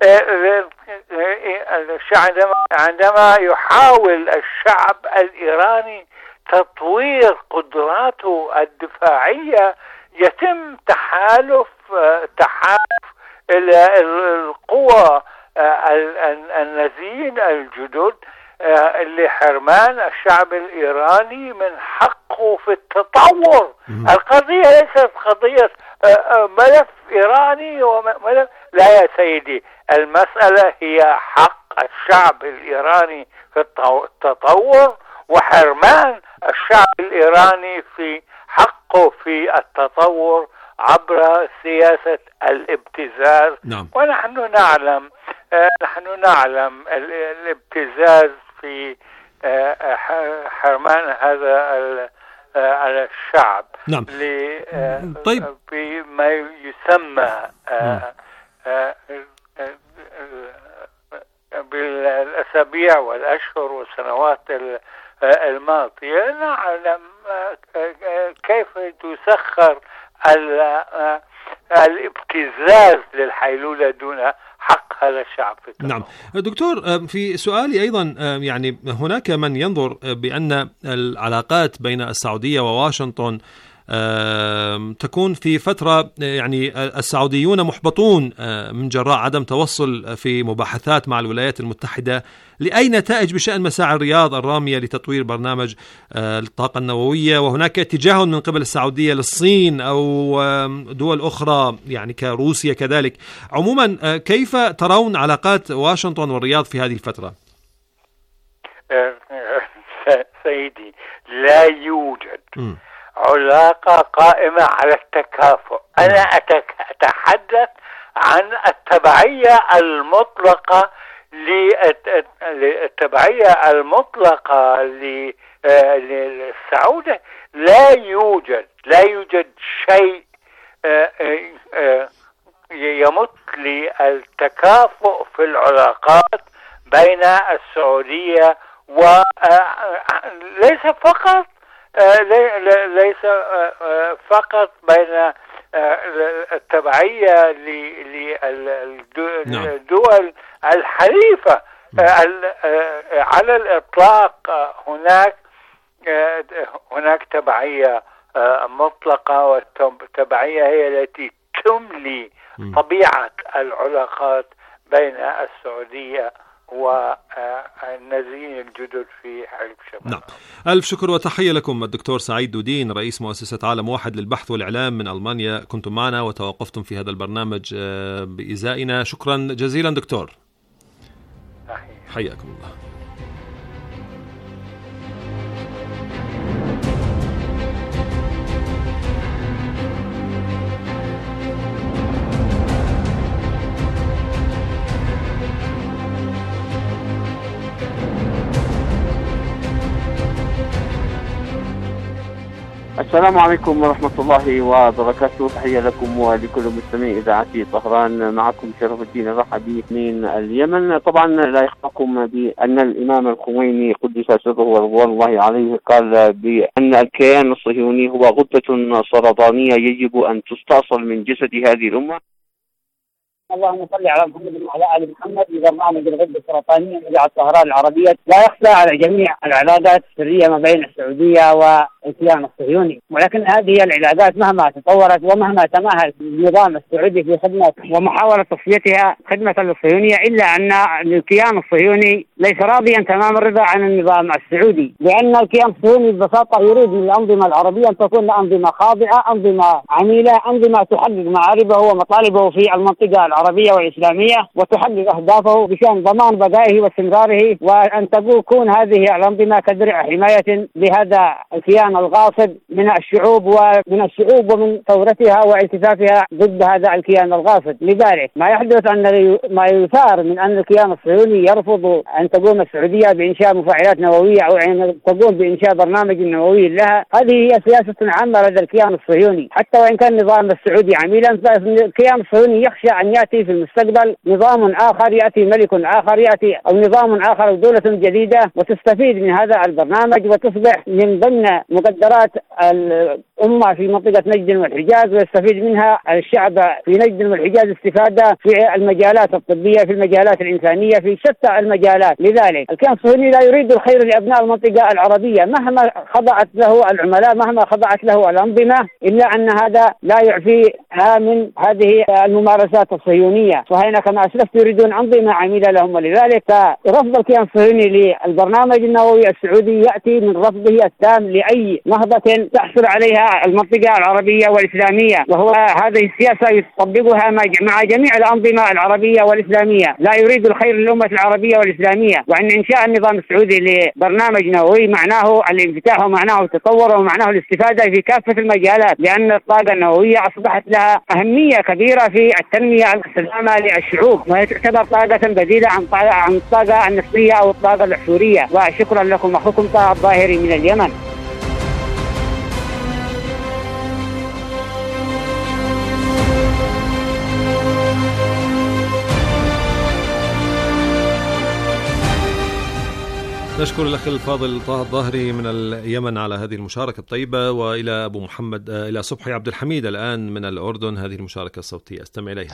عندما يحاول الشعب الإيراني تطوير قدراته الدفاعية يتم تحالف تحالف القوى النازيين الجدد لحرمان الشعب الإيراني من حقه في التطور. القضية ليست قضية ملف إيراني وملف، لا يا سيدي، المسألة هي حق الشعب الإيراني في التطور وحرمان الشعب الإيراني في حقه في التطور عبر سياسة الابتزاز. نعم. ونحن نعلم نحن نعلم الابتزاز في حرمان هذا الشعب. نعم. طيب. بما يسمى بالأسابيع والأشهر والسنوات الماضية نعلم كيف تسخر الابتزاز للحيلولة دون حق هذا الشعب في التطور. نعم دكتور، في سؤالي أيضا يعني هناك من ينظر بأن العلاقات بين السعودية وواشنطن تكون في فترة يعني السعوديون محبطون من جراء عدم توصل في مباحثات مع الولايات المتحدة لأي نتائج بشأن مساعي الرياض الرامية لتطوير برنامج الطاقة النووية، وهناك اتجاه من قبل السعودية للصين أو دول أخرى يعني كروسيا كذلك. عموما كيف ترون علاقات واشنطن والرياض في هذه الفترة؟ سيدي، لا يوجد م. علاقة قائمة على التكافؤ. أنا أتحدث عن التبعية المطلقة للتبعية المطلقة للسعودية. لا يوجد لا يوجد شيء يمت للتكافؤ في العلاقات بين السعودية وليس فقط ليس فقط بين التبعية للدول الحليفة. على الإطلاق هناك هناك تبعية مطلقة، والتبعية هي التي تملي طبيعة العلاقات بين السعودية والنازيين الجدد في حلف شمال. نعم. ألف شكر وتحية لكم الدكتور سعيد دودين، رئيس مؤسسة عالم واحد للبحث والإعلام من ألمانيا. كنتم معنا وتوقفتم في هذا البرنامج بإزائنا. شكرا جزيلا دكتور. حياكم الله. السلام عليكم ورحمة الله وبركاته. تحية لكم ولكل مستمعي إذاعة طهران. معكم شرف الدين الرحبي من اليمن. طبعا لا يخفاكم بأن الإمام الخميني قدس سره ورضوان الله عليه قال بأن الكيان الصهيوني هو غدة سرطانية يجب أن تستأصل من جسد هذه الأمة. اللهم صل على محمد وعلى ال محمد. في برنامج الغدة السرطانية إذاعة طهران العربية، لا يخفى على جميع العلاقات السرية ما بين السعودية و الكيان الصهيوني. ولكن هذه العلاقات مهما تطورت ومهما تماهل النظام السعودي في خدمة ومحاولة تصفيتها خدمة للصهيونية، إلا أن الكيان الصهيوني ليس راضيا تمام الرضا عن النظام السعودي، لأن الكيان الصهيوني ببساطة يريد من الأنظمة العربية أن تكون أنظمة خاضعة، أنظمة عميلة، أنظمة تحقق معارفه ومطالبه في المنطقة العربية والإسلامية وتحقق أهدافه بشأن ضمان بقائه واستمراره، وأن تكون هذه الأنظمة كدرع حماية لهذا الكيان الغاصب من الشعوب ومن الشعوب ومن ثورتها والتفافها ضد هذا الكيان الغاصب. لذلك ما يحدث أن ما يثار من أن الكيان الصهيوني يرفض أن تقوم السعودية بإنشاء مفاعلات نووية أو أن تقوم بإنشاء برنامج نووي لها، هذه هي سياسة عامة لدى الكيان الصهيوني. حتى وإن كان النظام السعودي عميلا، فالكيان الصهيوني يخشى أن يأتي في المستقبل نظام آخر، يأتي ملك آخر، يأتي أو نظام آخر أو دولة جديدة وتستفيد من هذا البرنامج وتصبح من ضمن مقدرات الأمة في منطقة نجد والحجاز، ويستفيد منها الشعب في نجد والحجاز استفادة في المجالات الطبية، في المجالات الإنسانية، في شتى المجالات. لذلك الكيان الصهيوني لا يريد الخير لأبناء المنطقة العربية مهما خضعت له العملاء، مهما خضعت له الأنظمة، إلا أن هذا لا يعفيها من هذه الممارسات الصهيونية. فهنا كما أسلفت يريدون أنظمة عميلة لهم، ولذلك رفض الكيان الصهيوني للبرنامج النووي السعودي يأتي من رفضه التام لأي نهضة تحصل عليها المنطقة العربية والإسلامية، وهو هذه السياسة يطبقها مع جميع الأنظمة العربية والإسلامية. لا يريد الخير للأمة العربية والإسلامية، وأن إنشاء النظام السعودي لبرنامج نووي معناه الانفتاح ومعناه التطور ومعناه الاستفادة في كافة المجالات، لأن الطاقة النووية أصبحت لها أهمية كبيرة في التنمية السلامة للشعوب، وهي تعتبر طاقة بديلة عن عن الطاقة النفطية أو الطاقة الأحفورية. وشكرا لكم، أخوكم طه الظاهري من اليمن. نشكر الأخ الفاضل طه الظاهري من اليمن على هذه المشاركة الطيبة، وإلى أبو محمد إلى صبحي عبد الحميد الآن من الأردن هذه المشاركة الصوتية، استمع إليها.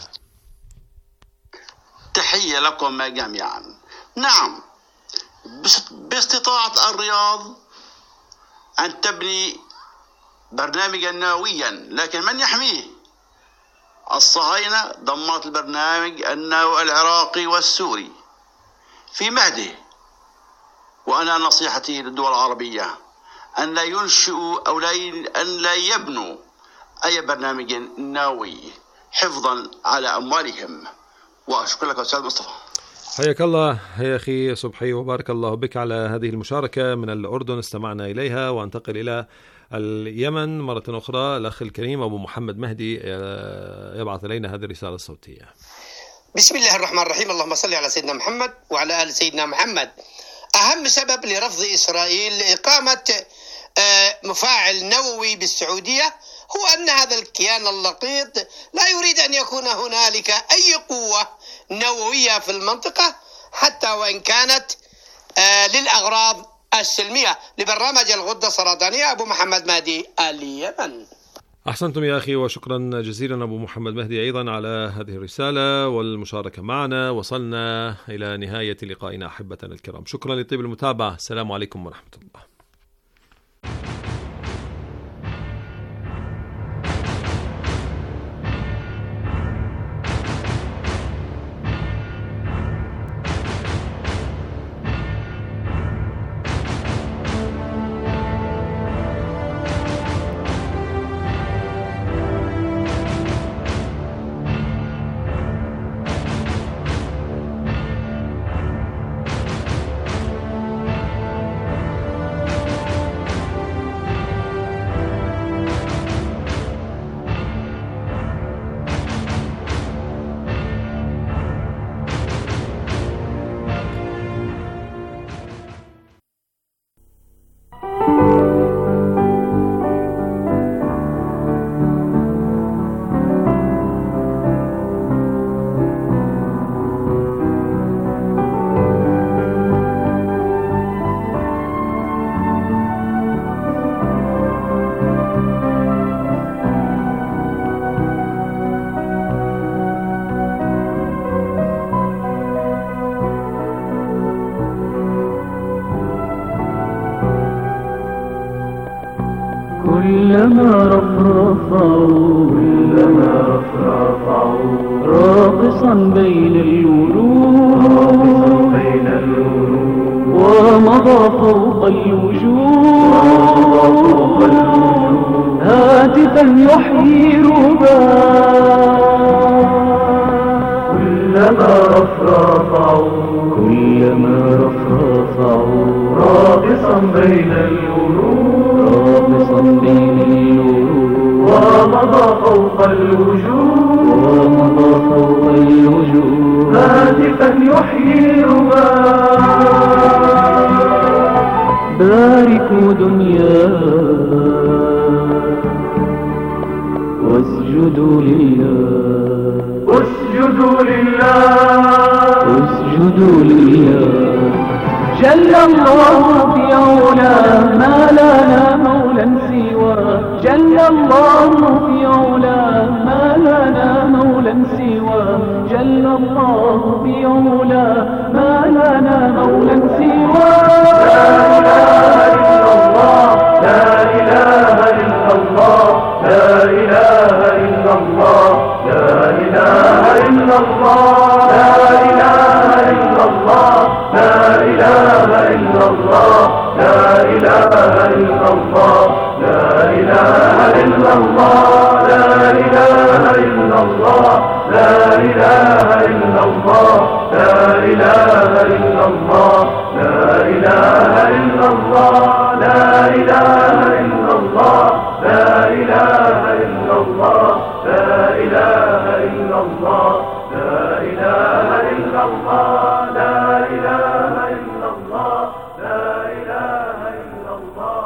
تحية لكم جميعا. نعم، باستطاعة الرياض أن تبني برنامجا نوويا، لكن من يحميه؟ الصهاينة دمرت البرنامج النووي العراقي والسوري في مهده. وأنا نصيحتي للدول العربية أن لا ينشئوا أو لا أن لا يبنوا أي برنامج نووي حفظا على أموالهم. وأشكر لك أستاذ مصطفى. حياك الله يا أخي صبحي، وبارك الله بك على هذه المشاركة من الأردن استمعنا إليها. وانتقل إلى اليمن مرة أخرى، الأخ الكريم أبو محمد مهدي يبعث إلينا هذه الرسالة الصوتية. بسم الله الرحمن الرحيم، اللهم صل على سيدنا محمد وعلى آل سيدنا محمد. أهم سبب لرفض إسرائيل لإقامة مفاعل نووي بالسعودية هو أن هذا الكيان اللقيط لا يريد أن يكون هنالك أي قوة نووية في المنطقة، حتى وإن كانت للأغراض السلمية. لبرنامج الغدة السرطانية، أبو محمد مهدي، اليمن. أحسنتم يا أخي، وشكرا جزيلا أبو محمد مهدي أيضا على هذه الرسالة والمشاركة معنا. وصلنا إلى نهاية لقائنا أحبتنا الكرام، شكرا لطيب المتابعة، السلام عليكم ورحمة الله. كلما رفرفوا كلما رفرفوا راقصا بين الورود بين الورود ومضى فوق الوجود هاتفا يحيي ربا كلما رفرفوا كلما رفرفوا راقصا بين الورود راقصا بين الورود ومضى فوق الوجود ومضى فوق الوجود هاتفا يحيي ربا باركوا دنيا واسجدوا لله اسجدوا لله اسجدوا لله جل الله في علاه ما لنا مولا سواه جل الله في علاه ما لنا مولا سواه جل الله في علاه ما لنا مولا سواه لا إله إلا الله لا إله إلا الله لا إله إلا الله لا إله إلا الله لا إله إلا الله لا إله إلا الله لا إله إلا الله لا إله إلا الله لا إله إلا الله لا إله إلا الله لا إله إلا الله لا إله إلا الله لا إله إلا الله لا إله إلا الله لا إله إلا الله لا إله إلا الله لا إله إلا الله.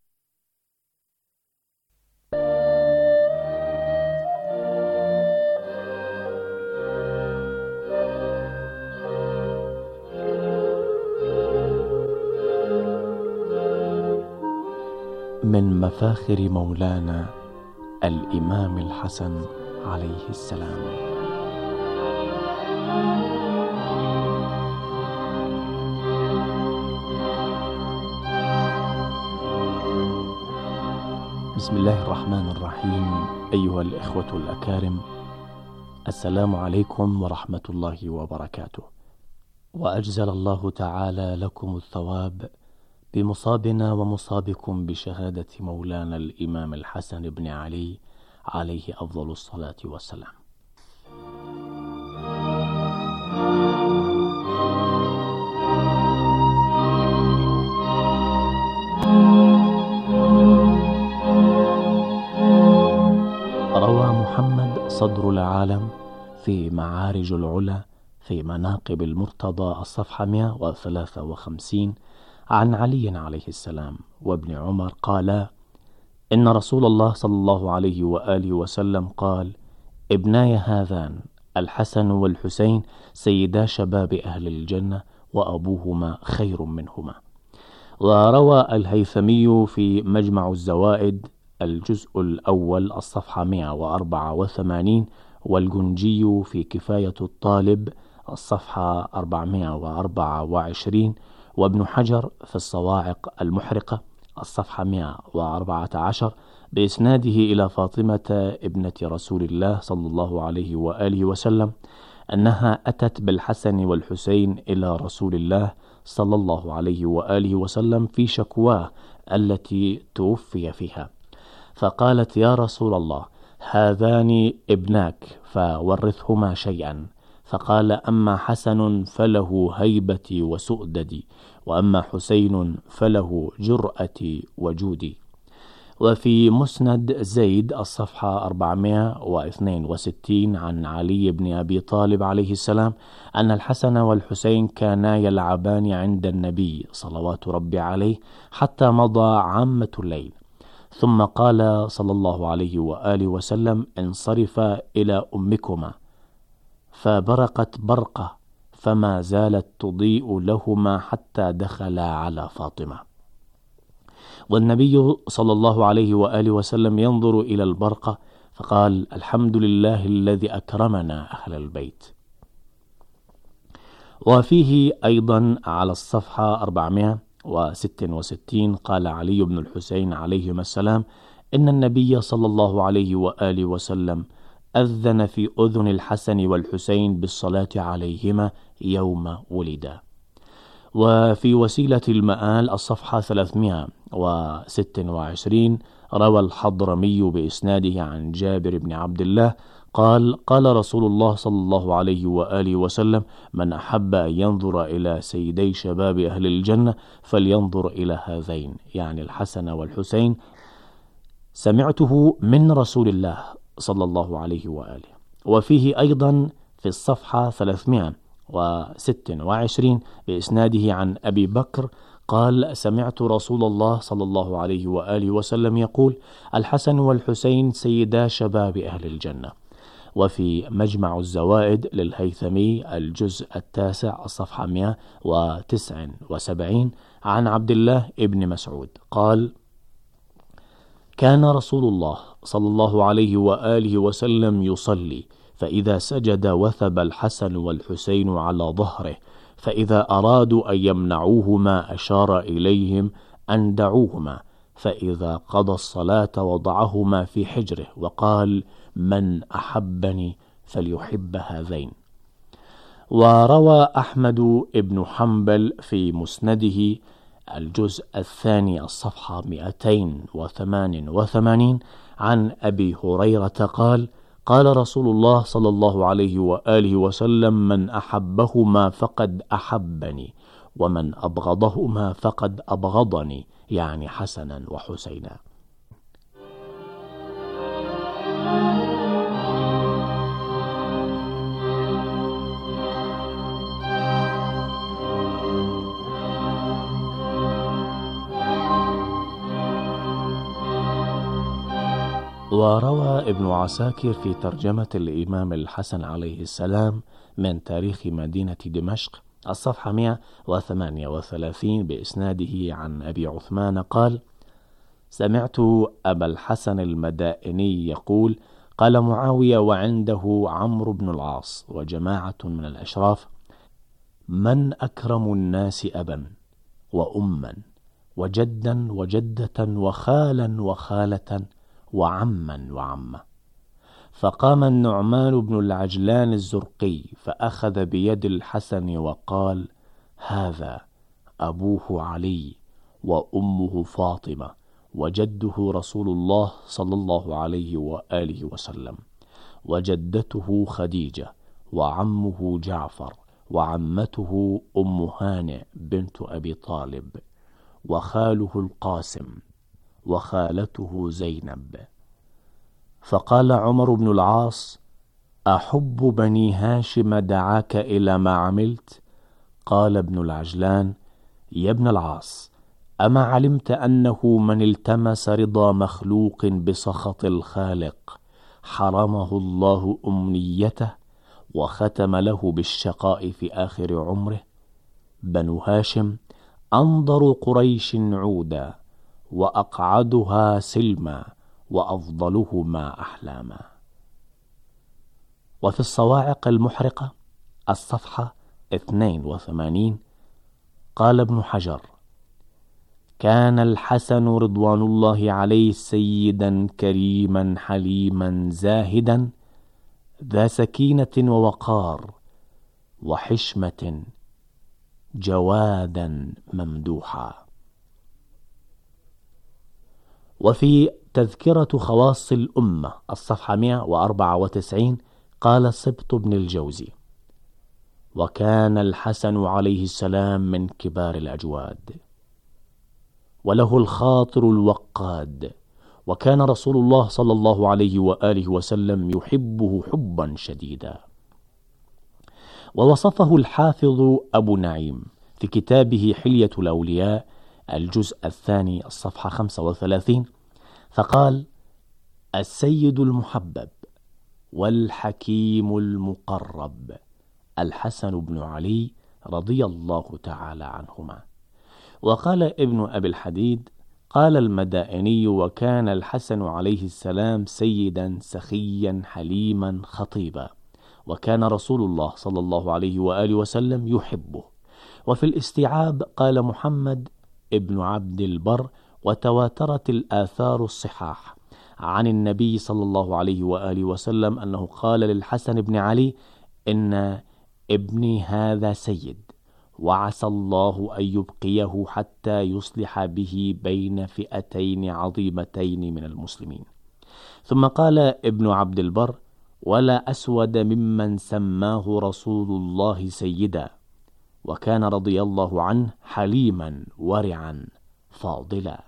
من مفاخر مولانا الإمام الحسن عليه السلام. بسم الله الرحمن الرحيم. أيها الإخوة الأكارم، السلام عليكم ورحمة الله وبركاته، وأجزل الله تعالى لكم الثواب بمصابنا ومصابكم بشهادة مولانا الإمام الحسن بن علي عليه أفضل الصلاة والسلام. روى محمد صدر العالم في معارج العلا في مناقب المرتضى الصفحة مئة وثلاثة وخمسين عن علي عليه السلام وابن عمر قال: إن رسول الله صلى الله عليه وآله وسلم قال: ابناي هذان الحسن والحسين سيدا شباب أهل الجنة وأبوهما خير منهما. وروى الهيثمي في مجمع الزوائد الجزء الأول الصفحة مئة وأربعة وثمانين، والجنجي في كفاية الطالب الصفحة أربعمئة وأربعة وعشرين، وابن حجر في الصواعق المحرقة الصفحة مئة وأربعة عشر بإسناده إلى فاطمة ابنة رسول الله صلى الله عليه وآله وسلم أنها أتت بالحسن والحسين إلى رسول الله صلى الله عليه وآله وسلم في شكواه التي توفي فيها، فقالت: يا رسول الله، هذان ابناك فورثهما شيئا. فقال: أما حسن فله هيبتي وسؤددي، وأما حسين فله جرأتي وجودي. وفي مسند زيد الصفحة أربعمئة واثنين وستين عن علي بن أبي طالب عليه السلام أن الحسن والحسين كانا يلعبان عند النبي صلوات ربي عليه حتى مضى عامة الليل، ثم قال صلى الله عليه وآله وسلم: انصرفا إلى أمكما. فبرقت برقة فما زالت تضيء لهما حتى دخلا على فاطمة، والنبي صلى الله عليه وآله وسلم ينظر إلى البرقة فقال: الحمد لله الذي أكرمنا أهل البيت. وفيه أيضا على الصفحة أربعمئة وستة وستين قال علي بن الحسين عليهما السلام: إن النبي صلى الله عليه وآله وسلم أذن في أذن الحسن والحسين بالصلاة عليهما يوم ولدا. وفي وسيلة المآل الصفحة ثلاثمائة وستة وعشرين روى الحضرمي بإسناده عن جابر بن عبد الله قال قال رسول الله صلى الله عليه وآله وسلم: من أحب أن ينظر إلى سيدي شباب أهل الجنة فلينظر إلى هذين، يعني الحسن والحسين. سمعته من رسول الله صلى الله عليه وآله. وفيه أيضا في الصفحة ثلاثمائة وستة وعشرين بإسناده عن أبي بكر قال: سمعت رسول الله صلى الله عليه وآله وسلم يقول: الحسن والحسين سيدا شباب أهل الجنة. وفي مجمع الزوائد للهيثمي الجزء التاسع الصفحة مئة وتسعة وسبعين عن عبد الله ابن مسعود قال: كان رسول الله صلى الله عليه وآله وسلم يصلي، فإذا سجد وثب الحسن والحسين على ظهره، فإذا أرادوا أن يمنعوهما أشار إليهم أن دعوهما، فإذا قضى الصلاة وضعهما في حجره وقال: من أحبني فليحب هذين. وروى أحمد بن حنبل في مسنده الجزء الثاني الصفحة مئتين وثمان وثمانين عن أبي هريرة قال: قال رسول الله صلى الله عليه وآله وسلم: من أحبهما فقد أحبني، ومن أبغضهما فقد أبغضني، يعني حسنا وحسينا. وروى ابن عساكر في ترجمة الإمام الحسن عليه السلام من تاريخ مدينة دمشق الصفحة مئة وثمانية وثلاثين بإسناده عن أبي عثمان قال: سمعت أبا الحسن المدائني يقول: قال معاوية وعنده عمرو بن العاص وجماعة من الأشراف: من أكرم الناس أبا وأما وجدا وجدة وخالا وخالة وعما وعمة؟ فقام النعمان بن العجلان الزرقي فأخذ بيد الحسن وقال: هذا أبوه علي وأمه فاطمة وجده رسول الله صلى الله عليه وآله وسلم، وجدته خديجة، وعمه جعفر، وعمته أم هانئ بنت أبي طالب، وخاله القاسم، وخالته زينب. فقال عمر بن العاص: أحب بني هاشم دعاك إلى ما عملت؟ قال ابن العجلان: يا ابن العاص، أما علمت أنه من التمس رضا مخلوق بسخط الخالق حرمه الله أمنيته وختم له بالشقاء في آخر عمره؟ بنو هاشم أنظر قريش عودا، وأقعدها سلما، وأفضلهما أحلاما. وفي الصواعق المحرقة الصفحة اثنين وثمانين قال ابن حجر: كان الحسن رضوان الله عليه سيدا كريما حليما زاهدا ذا سكينة ووقار وحشمة جوادا ممدوحا. وفي تذكرة خواص الأمة الصفحة مئة وأربعة وتسعين قال سبط بن الجوزي: وكان الحسن عليه السلام من كبار الأجواد، وله الخاطر الوقاد، وكان رسول الله صلى الله عليه وآله وسلم يحبه حبا شديدا. ووصفه الحافظ أبو نعيم في كتابه حلية الأولياء الجزء الثاني الصفحة خمسة وثلاثين فقال: السيد المحبب والحكيم المقرب الحسن بن علي رضي الله تعالى عنهما. وقال ابن أبي الحديد: قال المدائني: وكان الحسن عليه السلام سيدا سخيا حليما خطيبا، وكان رسول الله صلى الله عليه وآله وسلم يحبه. وفي الاستيعاب قال محمد ابن عبد البر: وتواترت الآثار الصحاح عن النبي صلى الله عليه وآله وسلم أنه قال للحسن بن علي: إن ابني هذا سيد، وعسى الله أن يبقيه حتى يصلح به بين فئتين عظيمتين من المسلمين. ثم قال ابن عبد البر: ولا أسود ممن سماه رسول الله سيدا، وكان رضي الله عنه حليما ورعا فاضلا.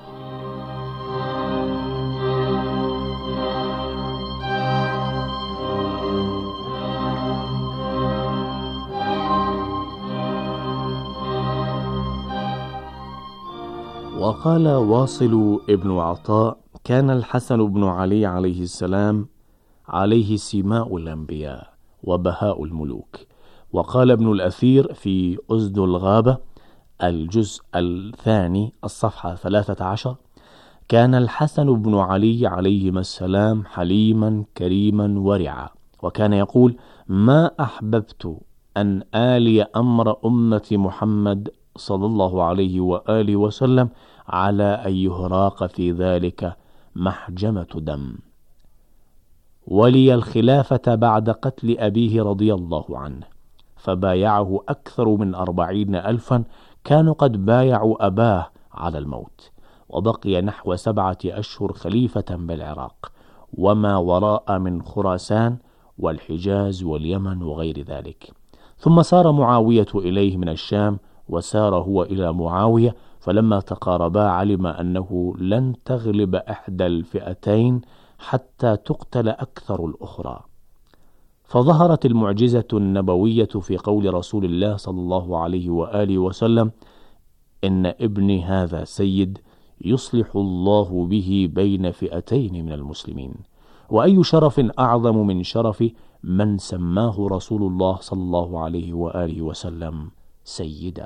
وقال واصل ابن عطاء: كان الحسن بن علي عليه السلام عليه سماء الأنبياء وبهاء الملوك. وقال ابن الأثير في أسد الغابة الجزء الثاني الصفحة ثلاثة عشر: كان الحسن بن علي عليهما السلام حليما كريما ورعا، وكان يقول: ما أحببت أن آلي أمر أمة محمد صلى الله عليه وآله وسلم على أن يهراق في ذلك محجمة دم. ولي الخلافة بعد قتل أبيه رضي الله عنه، فبايعه أكثر من أربعين ألفا كانوا قد بايعوا أباه على الموت، وبقي نحو سبعة أشهر خليفة بالعراق وما وراء من خراسان والحجاز واليمن وغير ذلك. ثم سار معاوية إليه من الشام، وسار هو إلى معاوية، فلما تقاربا علم أنه لن تغلب إحدى الفئتين حتى تقتل أكثر الأخرى. فظهرت المعجزة النبوية في قول رسول الله صلى الله عليه وآله وسلم: إن ابني هذا سيد، يصلح الله به بين فئتين من المسلمين. وأي شرف أعظم من شرف من سماه رسول الله صلى الله عليه وآله وسلم سيدا.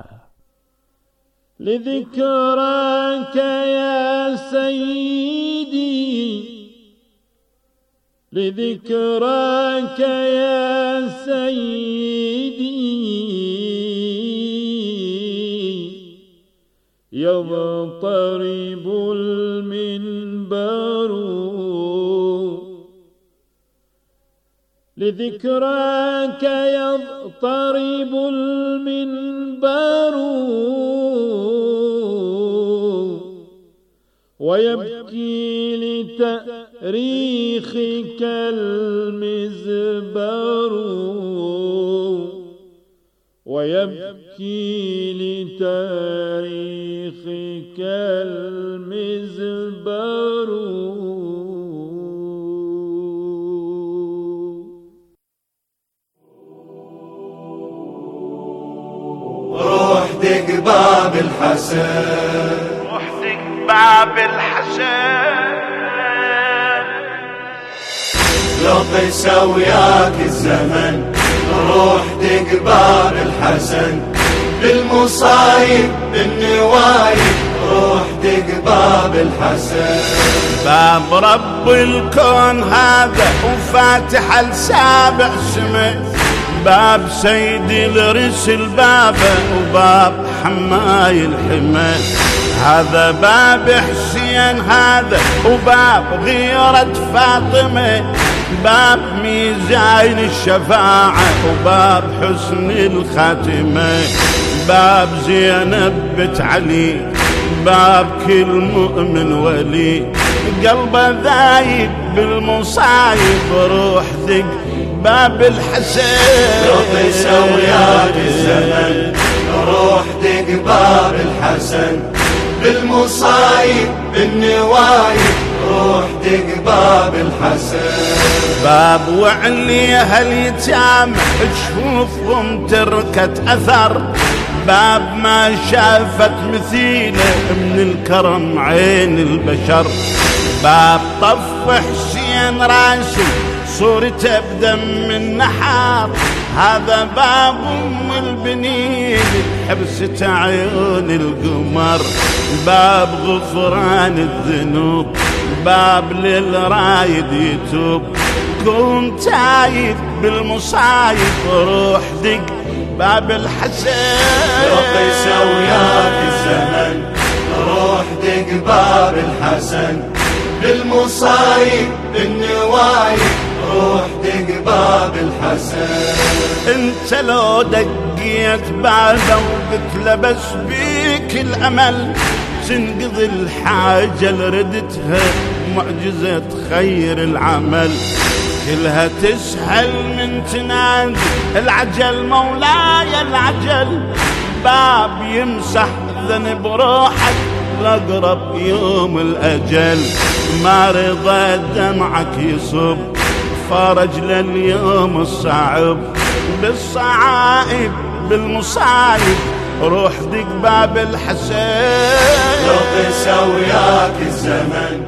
لذكراك يا سيدي، لذكراك يا سيدي، يضطرب المنبر، لذكراك يضطرب المنبر، ويبكي لتاريخك المزبر، ويبكي لتاريخك المزبر. روح دق باب الحسن، روح دق باب الحسن، لو قسى وياك الزمن. روح دق باب الحسن، بالمصايب بالنوايب. روح دق باب الحسن، باب رب الكون هذا وفاتح لسابع سمه. باب سيد الرسل بابه وباب حماي الحمى. هذا باب حسين هذا وباب غيرة فاطمة. باب ميزان الشفاعة وباب حسن الخاتمة. باب زينب بنت علي، باب كل مؤمن ولي. قلبه ذايب بالمصايب، روح دق باب الحسن. رضي سوياك الزمن، روح دق باب الحسن، بالمصايب بالنوايب. روح دق باب الحسن، باب وعليها اليتامى تشوفهم تركت أثر. باب ما شافت مثيله من الكرم عين البشر. باب طف حسين راسي صورته بدم النحار. هذا باب ام البنين حبسة عيون القمر. باب غفران الذنوب، باب للرايد يتوب. كون تايب بالمصايب، روح دق باب الحسن. ربي سوياك الزمن، روح دق باب الحسن، بالمصايب بالنوايب روح دق باب الحسن. انت لو دقيت بعده وقلت له بس بيك الامل تنقضي الحاجة اللي ردتها معجزة خير العمل كلها تسهل من تنادي العجل مولاي العجل باب يمسح ذنب روحك لأقرب يوم الأجل ما رضى دمعك يصب فرج لليوم الصعب بالصعائب بالمصايب روح دق باب الحسن. لو قسى وياك الزمن